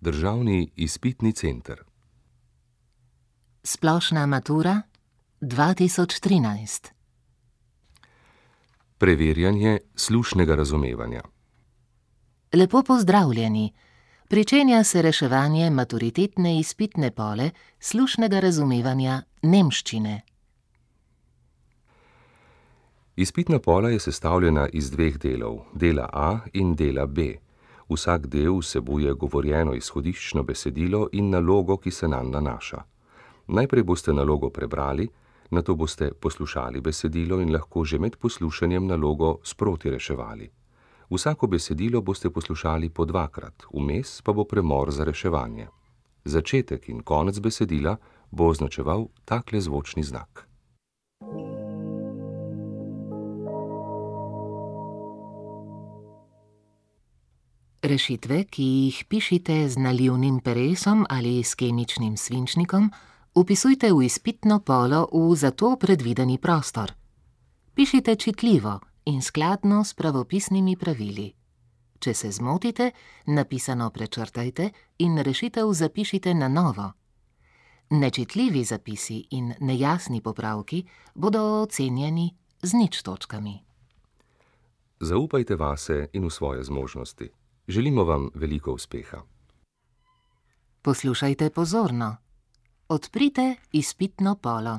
Državni izpitni center. Splošna matura 2013. Preverjanje slušnega razumevanja. Lepo pozdravljeni. Pričenja se reševanje maturitetne izpitne pole slušnega razumevanja nemščine. Izpitna pola je sestavljena iz dveh delov, dela A in dela B. Vsak del vsebuje govorjeno izhodiščno besedilo in nalogo, ki se nanj nanaša. Najprej boste nalogo prebrali, nato boste poslušali besedilo in lahko že med poslušanjem nalogo sproti reševali. Vsako besedilo boste poslušali po dvakrat, vmes pa bo premor za reševanje. Začetek in konec besedila bo označeval takle zvočni znak. Rešitve, ki jih pišite z nalivnim peresom ali s kemičnim svinčnikom, vpisujte v izpitno polo v za to predvideni prostor. Pišite čitljivo in skladno s pravopisnimi pravili. Če se zmotite, napisano prečrtajte in rešitev zapišite na novo. Nečitljivi zapisi in nejasni popravki bodo ocenjeni z 0 točkami. Zaupajte vase in v svoje zmožnosti. Želimo vam veliko uspeha. Poslušajte pozorno. Odprite izpitno polo.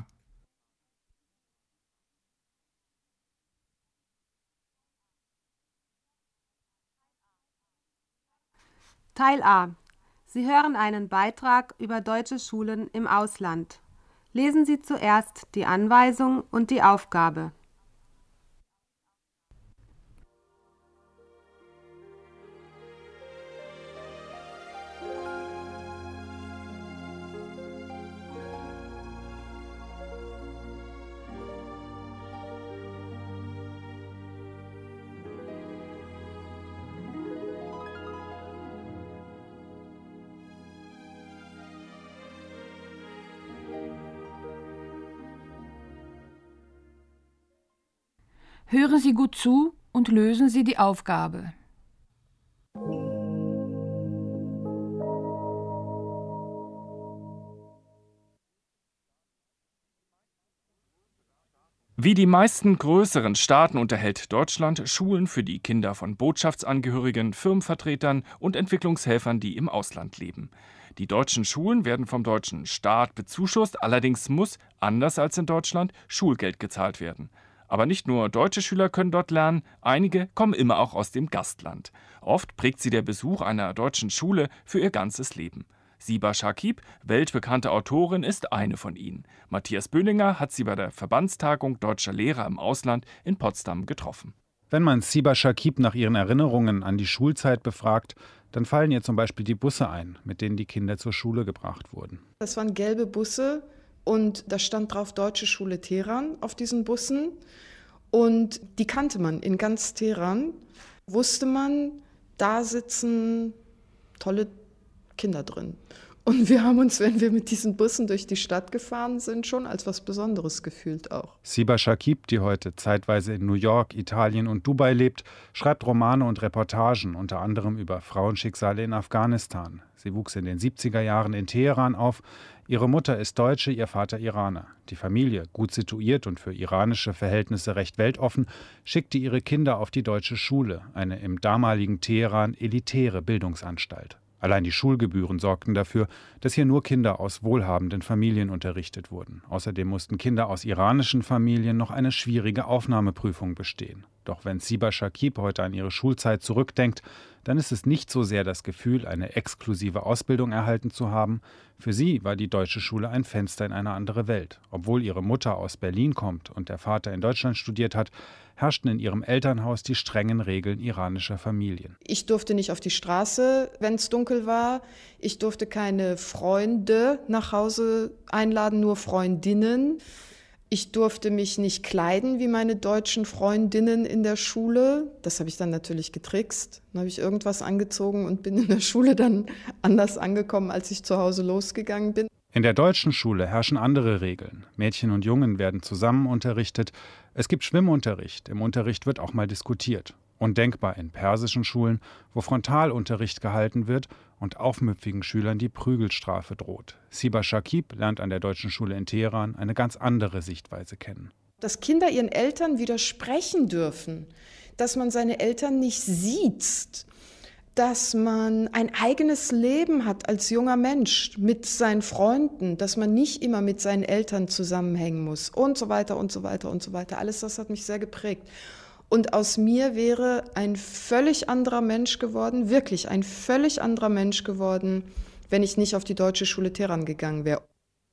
Teil A. Sie hören einen Beitrag über deutsche Schulen im Ausland. Lesen Sie zuerst die Anweisung und die Aufgabe. Hören Sie gut zu und lösen Sie die Aufgabe. Wie die meisten größeren Staaten unterhält Deutschland Schulen für die Kinder von Botschaftsangehörigen, Firmenvertretern und Entwicklungshelfern, die im Ausland leben. Die deutschen Schulen werden vom deutschen Staat bezuschusst, allerdings muss, anders als in Deutschland, Schulgeld gezahlt werden. Aber nicht nur deutsche Schüler können dort lernen, einige kommen immer auch aus dem Gastland. Oft prägt sie der Besuch einer deutschen Schule für ihr ganzes Leben. Siba Shakib, weltbekannte Autorin, ist eine von ihnen. Matthias Böninger hat sie bei der Verbandstagung deutscher Lehrer im Ausland in Potsdam getroffen. Wenn man Siba Shakib nach ihren Erinnerungen an die Schulzeit befragt, dann fallen ihr zum Beispiel die Busse ein, mit denen die Kinder zur Schule gebracht wurden. Das waren gelbe Busse. Und da stand drauf Deutsche Schule Teheran auf diesen Bussen. Und die kannte man in ganz Teheran. Wusste man, da sitzen tolle Kinder drin. Und wir haben uns, wenn wir mit diesen Bussen durch die Stadt gefahren sind, schon als was Besonderes gefühlt auch. Siba Shakib, die heute zeitweise in New York, Italien und Dubai lebt, schreibt Romane und Reportagen, unter anderem über Frauenschicksale in Afghanistan. Sie wuchs in den 70er Jahren in Teheran auf. Ihre Mutter ist Deutsche, ihr Vater Iraner. Die Familie, gut situiert und für iranische Verhältnisse recht weltoffen, schickte ihre Kinder auf die deutsche Schule, eine im damaligen Teheran elitäre Bildungsanstalt. Allein die Schulgebühren sorgten dafür, dass hier nur Kinder aus wohlhabenden Familien unterrichtet wurden. Außerdem mussten Kinder aus iranischen Familien noch eine schwierige Aufnahmeprüfung bestehen. Doch wenn Siba Shakib heute an ihre Schulzeit zurückdenkt, dann ist es nicht so sehr das Gefühl, eine exklusive Ausbildung erhalten zu haben. Für sie war die deutsche Schule ein Fenster in eine andere Welt. Obwohl ihre Mutter aus Berlin kommt und der Vater in Deutschland studiert hat, herrschten in ihrem Elternhaus die strengen Regeln iranischer Familien. Ich durfte nicht auf die Straße, wenn es dunkel war. Ich durfte keine Freunde nach Hause einladen, nur Freundinnen. Ich durfte mich nicht kleiden wie meine deutschen Freundinnen in der Schule. Das habe ich dann natürlich getrickst. Dann habe ich irgendwas angezogen und bin in der Schule dann anders angekommen, als ich zu Hause losgegangen bin. In der deutschen Schule herrschen andere Regeln. Mädchen und Jungen werden zusammen unterrichtet. Es gibt Schwimmunterricht. Im Unterricht wird auch mal diskutiert. Undenkbar in persischen Schulen, wo Frontalunterricht gehalten wird und aufmüpfigen Schülern die Prügelstrafe droht. Siba Shakib lernt an der Deutschen Schule in Teheran eine ganz andere Sichtweise kennen. Dass Kinder ihren Eltern widersprechen dürfen, dass man seine Eltern nicht sieht, dass man ein eigenes Leben hat als junger Mensch mit seinen Freunden, dass man nicht immer mit seinen Eltern zusammenhängen muss und so weiter und so weiter und so weiter. Alles das hat mich sehr geprägt. Und aus mir wäre ein völlig anderer Mensch geworden, wirklich ein völlig anderer Mensch geworden, wenn ich nicht auf die Deutsche Schule Teheran gegangen wäre.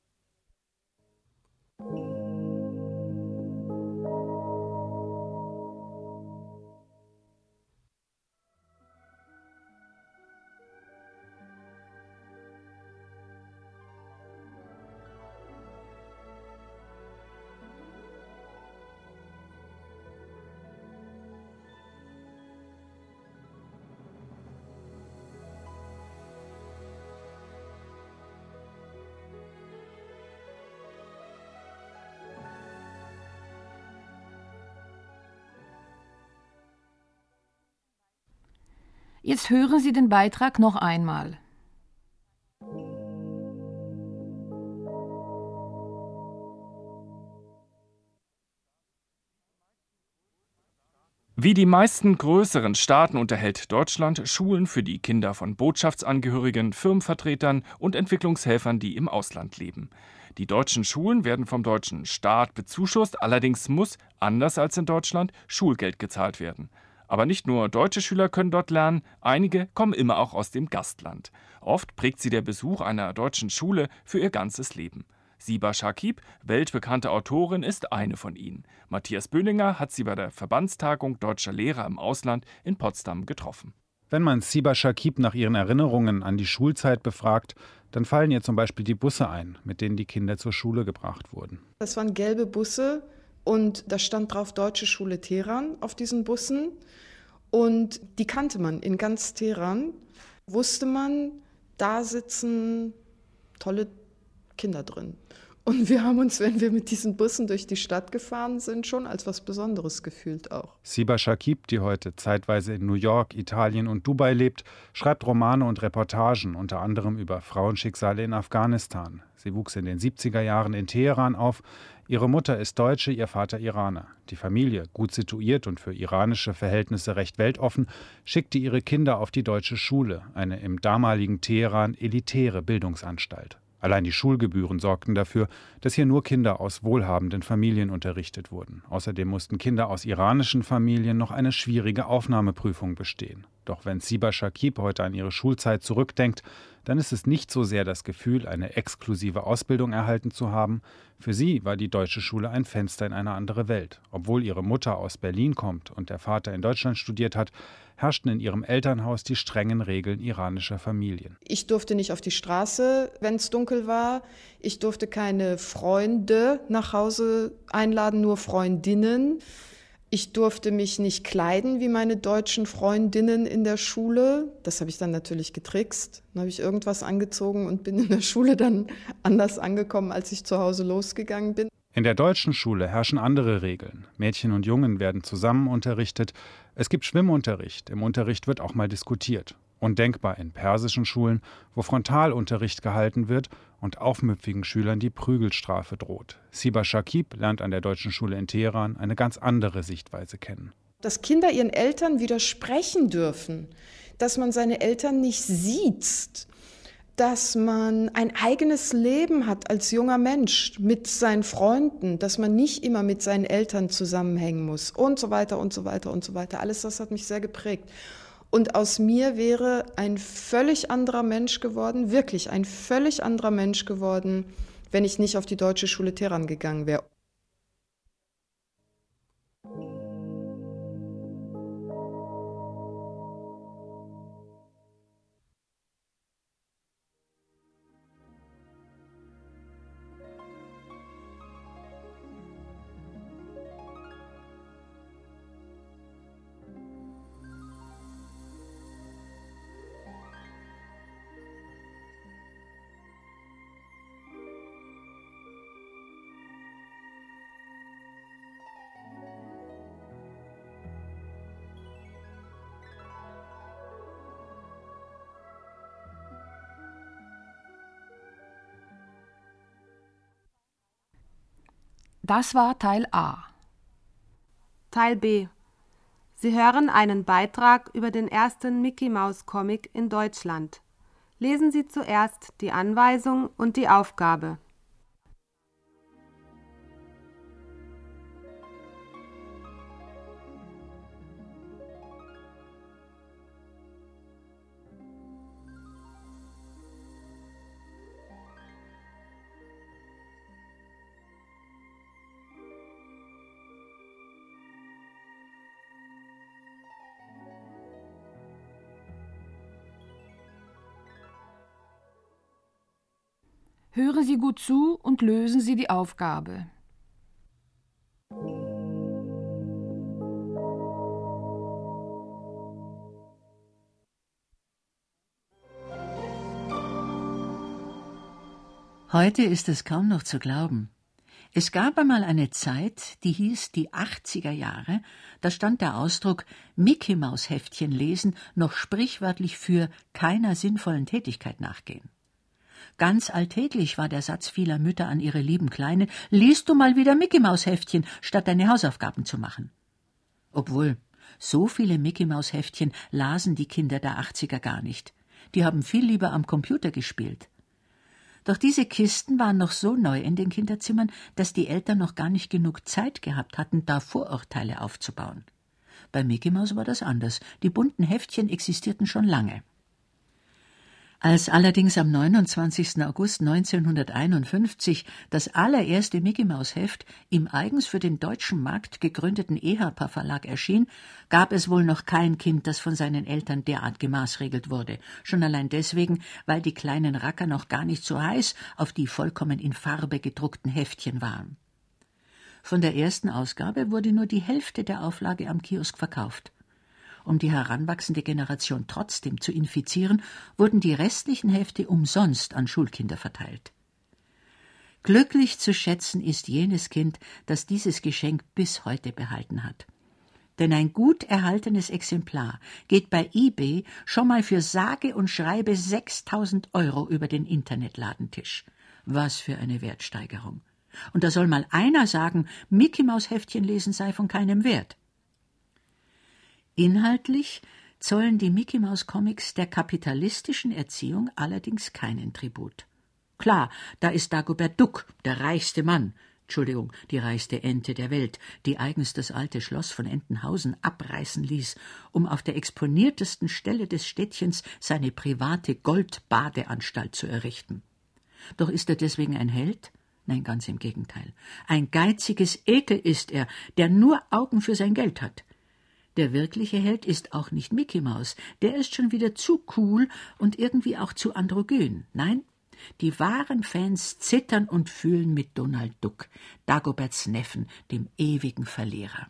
Jetzt hören Sie den Beitrag noch einmal. Wie die meisten größeren Staaten unterhält Deutschland Schulen für die Kinder von Botschaftsangehörigen, Firmenvertretern und Entwicklungshelfern, die im Ausland leben. Die deutschen Schulen werden vom deutschen Staat bezuschusst, allerdings muss, anders als in Deutschland, Schulgeld gezahlt werden. Aber nicht nur deutsche Schüler können dort lernen, einige kommen immer auch aus dem Gastland. Oft prägt sie der Besuch einer deutschen Schule für ihr ganzes Leben. Siba Shakib, weltbekannte Autorin, ist eine von ihnen. Matthias Böninger hat sie bei der Verbandstagung deutscher Lehrer im Ausland in Potsdam getroffen. Wenn man Siba Shakib nach ihren Erinnerungen an die Schulzeit befragt, dann fallen ihr zum Beispiel die Busse ein, mit denen die Kinder zur Schule gebracht wurden. Das waren gelbe Busse und da stand drauf Deutsche Schule Teheran auf diesen Bussen. Und die kannte man in ganz Teheran, wusste man, da sitzen tolle Kinder drin. Und wir haben uns, wenn wir mit diesen Bussen durch die Stadt gefahren sind, schon als was Besonderes gefühlt auch. Siba Shakib, die heute zeitweise in New York, Italien und Dubai lebt, schreibt Romane und Reportagen, unter anderem über Frauenschicksale in Afghanistan. Sie wuchs in den 70er Jahren in Teheran auf. Ihre Mutter ist Deutsche, ihr Vater Iraner. Die Familie, gut situiert und für iranische Verhältnisse recht weltoffen, schickte ihre Kinder auf die deutsche Schule, eine im damaligen Teheran elitäre Bildungsanstalt. Allein die Schulgebühren sorgten dafür, dass hier nur Kinder aus wohlhabenden Familien unterrichtet wurden. Außerdem mussten Kinder aus iranischen Familien noch eine schwierige Aufnahmeprüfung bestehen. Doch wenn Siba Shakib heute an ihre Schulzeit zurückdenkt, dann ist es nicht so sehr das Gefühl, eine exklusive Ausbildung erhalten zu haben. Für sie war die deutsche Schule ein Fenster in eine andere Welt. Obwohl ihre Mutter aus Berlin kommt und der Vater in Deutschland studiert hat, herrschten in ihrem Elternhaus die strengen Regeln iranischer Familien. Ich durfte nicht auf die Straße, wenn es dunkel war. Ich durfte keine Freunde nach Hause einladen, nur Freundinnen. Ich durfte mich nicht kleiden wie meine deutschen Freundinnen in der Schule. Das habe ich dann natürlich getrickst. Dann habe ich irgendwas angezogen und bin in der Schule dann anders angekommen, als ich zu Hause losgegangen bin. In der deutschen Schule herrschen andere Regeln. Mädchen und Jungen werden zusammen unterrichtet. Es gibt Schwimmunterricht. Im Unterricht wird auch mal diskutiert. Undenkbar in persischen Schulen, wo Frontalunterricht gehalten wird und aufmüpfigen Schülern die Prügelstrafe droht. Siba Shakib lernt an der Deutschen Schule in Teheran eine ganz andere Sichtweise kennen. Dass Kinder ihren Eltern widersprechen dürfen, dass man seine Eltern nicht sieht, dass man ein eigenes Leben hat als junger Mensch mit seinen Freunden, dass man nicht immer mit seinen Eltern zusammenhängen muss und so weiter und so weiter und so weiter. Alles das hat mich sehr geprägt. Und aus mir wäre ein völlig anderer Mensch geworden, wirklich ein völlig anderer Mensch geworden, wenn ich nicht auf die Deutsche Schule Teheran gegangen wäre. Das war Teil A. Teil B. Sie hören einen Beitrag über den ersten Mickey-Maus-Comic in Deutschland. Lesen Sie zuerst die Anweisung und die Aufgabe. Hören Sie gut zu und lösen Sie die Aufgabe. Heute ist es kaum noch zu glauben. Es gab einmal eine Zeit, die hieß die 80er Jahre, da stand der Ausdruck Mickey-Maus-Heftchen lesen noch sprichwörtlich für keiner sinnvollen Tätigkeit nachgehen. Ganz alltäglich war der Satz vieler Mütter an ihre lieben Kleinen: Liest du mal wieder Mickey-Maus-Heftchen, statt deine Hausaufgaben zu machen. Obwohl, so viele Mickey-Maus-Heftchen lasen die Kinder der 80er gar nicht. Die haben viel lieber am Computer gespielt. Doch diese Kisten waren noch so neu in den Kinderzimmern, dass die Eltern noch gar nicht genug Zeit gehabt hatten, da Vorurteile aufzubauen. Bei Mickey Maus war das anders. Die bunten Heftchen existierten schon lange. Als allerdings am 29. August 1951 das allererste Mickey-Maus-Heft im eigens für den deutschen Markt gegründeten EHPA-Verlag erschien, gab es wohl noch kein Kind, das von seinen Eltern derart gemaßregelt wurde. Schon allein deswegen, weil die kleinen Racker noch gar nicht so heiß auf die vollkommen in Farbe gedruckten Heftchen waren. Von der ersten Ausgabe wurde nur die Hälfte der Auflage am Kiosk verkauft. Um die heranwachsende Generation trotzdem zu infizieren, wurden die restlichen Hefte umsonst an Schulkinder verteilt. Glücklich zu schätzen ist jenes Kind, das dieses Geschenk bis heute behalten hat. Denn ein gut erhaltenes Exemplar geht bei eBay schon mal für sage und schreibe 6.000 € über den Internetladentisch. Was für eine Wertsteigerung. Und da soll mal einer sagen, Mickey-Maus-Heftchen lesen sei von keinem Wert. Inhaltlich zollen die Mickey-Maus-Comics der kapitalistischen Erziehung allerdings keinen Tribut. Klar, da ist Dagobert Duck, der reichste Mann, die reichste Ente der Welt, die eigens das alte Schloss von Entenhausen abreißen ließ, um auf der exponiertesten Stelle des Städtchens seine private Goldbadeanstalt zu errichten. Doch ist er deswegen ein Held? Nein, ganz im Gegenteil. Ein geiziges Ekel ist er, der nur Augen für sein Geld hat. Der wirkliche Held ist auch nicht Mickey Maus, der ist schon wieder zu cool und irgendwie auch zu androgyn. Nein, die wahren Fans zittern und fühlen mit Donald Duck, Dagoberts Neffen, dem ewigen Verlierer.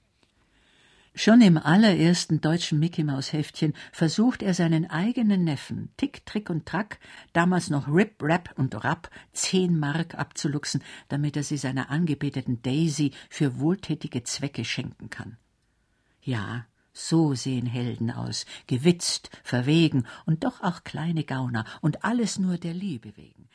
Schon im allerersten deutschen Mickey-Maus-Heftchen versucht er seinen eigenen Neffen, Tick, Trick und Track, damals noch Rip, Rap und Rap, 10 Mark abzuluxen, damit er sie seiner angebeteten Daisy für wohltätige Zwecke schenken kann. Ja, so sehen Helden aus, gewitzt, verwegen und doch auch kleine Gauner und alles nur der Liebe wegen.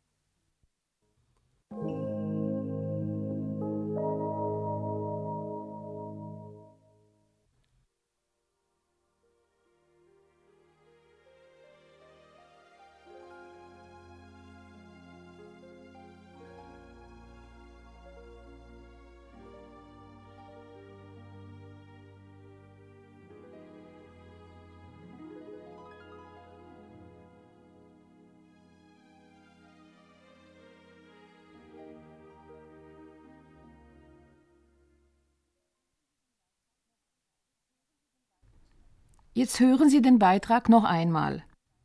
Jetzt hören Sie den Beitrag noch einmal.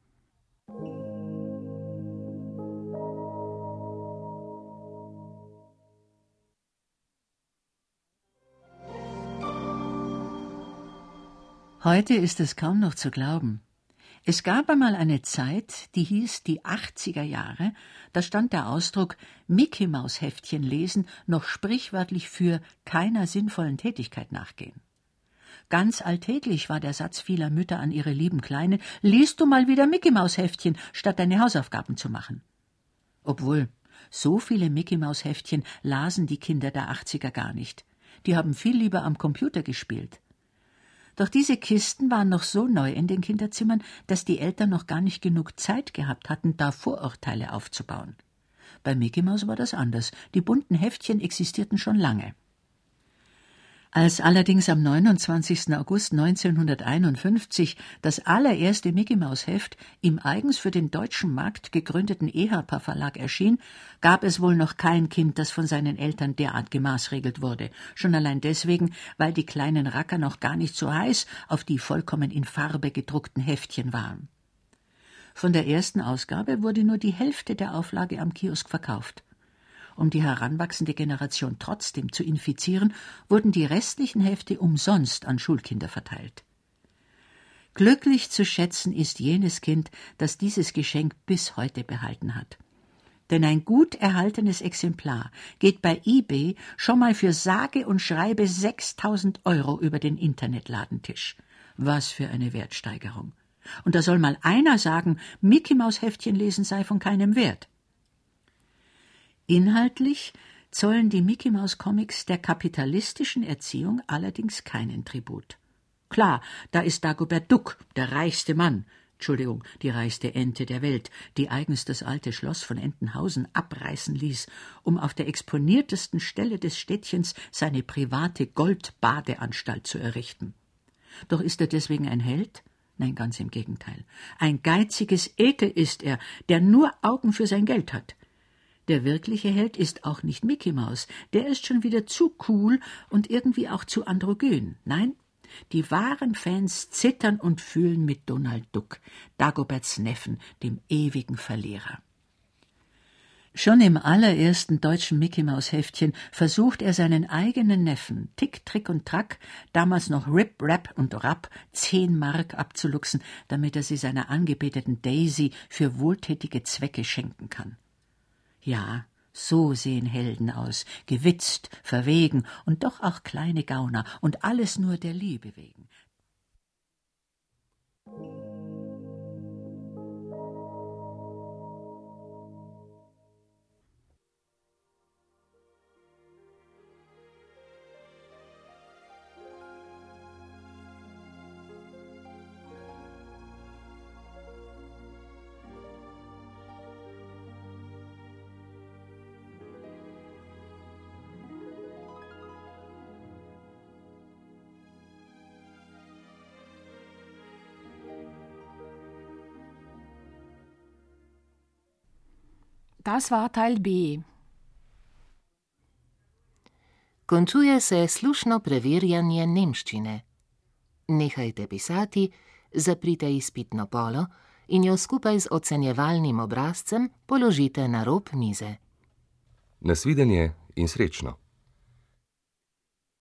Heute ist es kaum noch zu glauben. Es gab einmal eine Zeit, die hieß die 80er Jahre, da stand der Ausdruck Mickey-Maus-Heftchen lesen noch sprichwörtlich für keiner sinnvollen Tätigkeit nachgehen. Ganz alltäglich war der Satz vieler Mütter an ihre lieben Kleinen: Liest du mal wieder Mickey-Maus-Heftchen, statt deine Hausaufgaben zu machen. Obwohl, So viele Mickey-Maus-Heftchen lasen die Kinder der 80er gar nicht. Die haben viel lieber am Computer gespielt. Doch diese Kisten waren noch so neu in den Kinderzimmern, dass die Eltern noch gar nicht genug Zeit gehabt hatten, da Vorurteile aufzubauen. Bei Mickey Maus war das anders. Die bunten Heftchen existierten schon lange. Als allerdings am 29. August 1951 das allererste Mickey-Maus-Heft im eigens für den deutschen Markt gegründeten Ehapa Verlag erschien, gab es wohl noch kein Kind, das von seinen Eltern derart gemaßregelt wurde. Schon allein deswegen, weil die kleinen Racker noch gar nicht so heiß auf die vollkommen in Farbe gedruckten Heftchen waren. Von der ersten Ausgabe wurde nur die Hälfte der Auflage am Kiosk verkauft. Um die heranwachsende Generation trotzdem zu infizieren, wurden die restlichen Hefte umsonst an Schulkinder verteilt. Glücklich zu schätzen ist jenes Kind, das dieses Geschenk bis heute behalten hat. Denn ein gut erhaltenes Exemplar geht bei eBay schon mal für sage und schreibe 6.000 € über den Internetladentisch. Was für eine Wertsteigerung. Und da soll mal einer sagen, Mickey-Maus-Heftchen lesen sei von keinem Wert. Inhaltlich zollen die Mickey-Maus-Comics der kapitalistischen Erziehung allerdings keinen Tribut. Klar, da ist Dagobert Duck, der reichste Mann, die reichste Ente der Welt, die eigens das alte Schloss von Entenhausen abreißen ließ, um auf der exponiertesten Stelle des Städtchens seine private Goldbadeanstalt zu errichten. Doch ist er deswegen ein Held? Nein, ganz im Gegenteil. Ein geiziges Ekel ist er, der nur Augen für sein Geld hat. Der wirkliche Held ist auch nicht Mickey Maus, der ist schon wieder zu cool und irgendwie auch zu androgyn. Nein, die wahren Fans zittern und fühlen mit Donald Duck, Dagoberts Neffen, dem ewigen Verlierer. Schon im allerersten deutschen Mickey-Maus-Heftchen versucht er seinen eigenen Neffen, Tick, Trick und Track, damals noch Rip, Rap und Rap, 10 Mark abzuluxen, damit er sie seiner angebeteten Daisy für wohltätige Zwecke schenken kann. Ja, so sehen Helden aus, gewitzt, verwegen und doch auch kleine Gauner und alles nur der Liebe wegen. Das war Teil B. Končuje se slušno preverjanje nemščine. Nehajte pisati, zaprite izpitno polo in jo skupaj z ocenjevalnim obrazcem položite na rob mize. Nasvidenje in srečno!